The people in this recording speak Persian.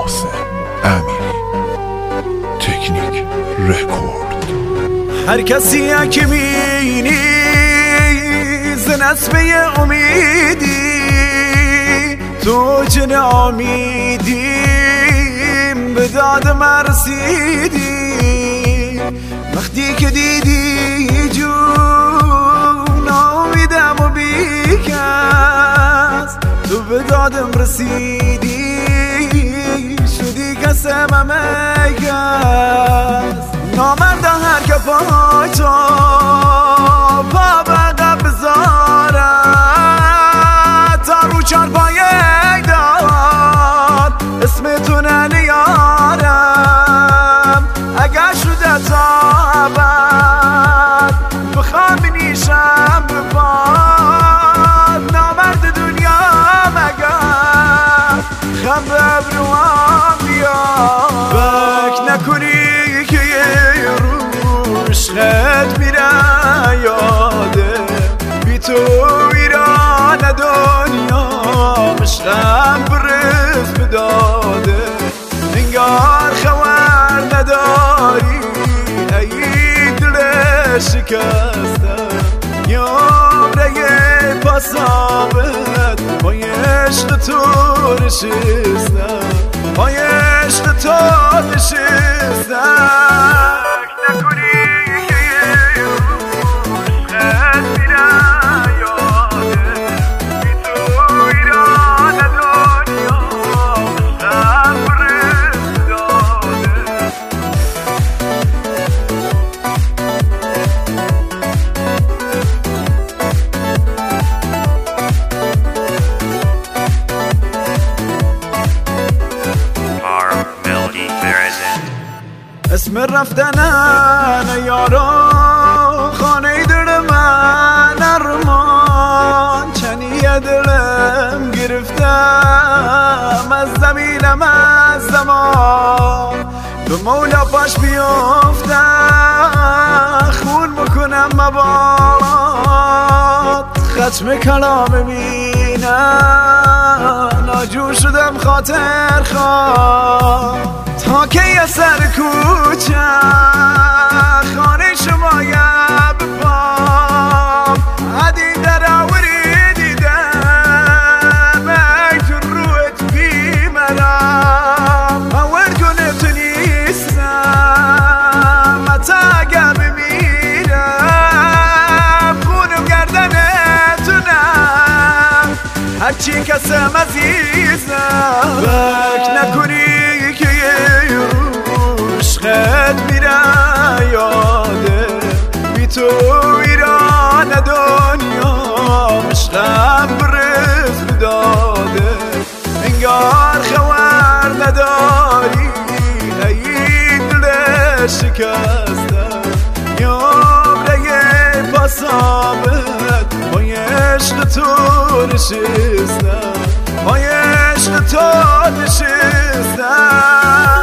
محسن امیری، تکنیک رکورد. هر کسی که مینی زنست به امیدی تو جن امیدیم به داد مرسیدی. وقتی که دیدی جون امیدم و بیکس تو به دادم رسیدی، شدی قسمم ایکس. نامرد هر که پای تو پا بقب بذارد تا رو چار پایه داد اسم تو نلیارم. اگر شده تا ابد بخوام بنیشم به پاد نامرد دنیا مگر خم به ابروام بیاد. فکر نکنی که عشقت میره یاده بی تو ایران دنیا عشقم برس بداده. انگار خبر نداری ای دل شکستم یاره پاسابت پای عشق تو نشستم، پای عشق تو نشستم. اسم رفتنن یارا خانه دل من ارمان چنیه دلم گرفتم از زمینم از زمان به مولا پاش بیفتم خون بکنم مباد ختم کلام مینم ناجور شدم خاطر خواه تا که یه سر کوچه خانه شما یه بپام عدی در آوری دیدم ای تو رویت بیمرم باور کنه تو نیستم حتی اگه بمیرم خونم گردنتونم هرچی کسم عزیزم. فکر نکنی که عشقت میره یاده بی تو ایران دنیا عشقم برس بداده. انگار خبر نداری ای دل شکستم یاره پاسابت پای عشق تو نشستم، پای عشق تو نشستم.